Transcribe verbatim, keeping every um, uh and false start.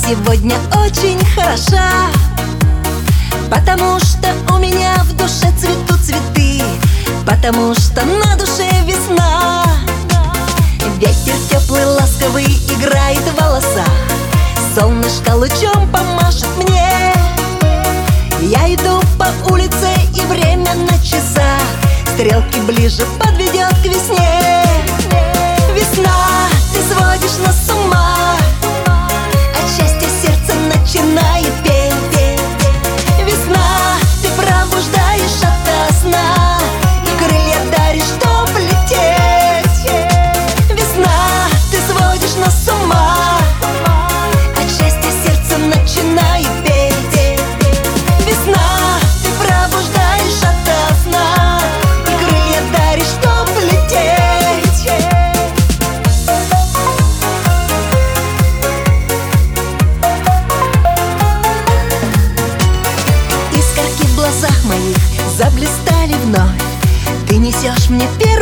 сегодня очень хороша, потому что у меня в душе цветут цветы, потому что на душе весна. Ветер теплый, ласковый играет в волосах, солнышко лучом помашет мне. Я иду по улице, и время на часах стрелки ближе подведет к весне. Весна, ты сводишь нас с ума, от счастья сердце начинает петь. Весна, ты пробуждаешь ото сна и крылья даришь, чтоб лететь. Весна, ты сводишь нас с ума, от счастья сердце начинает петь. Весна, ты пробуждаешь ото сна и крылья даришь, чтоб лететь. Искорки в глазах моих заблистали вновь, ты несешь мне песню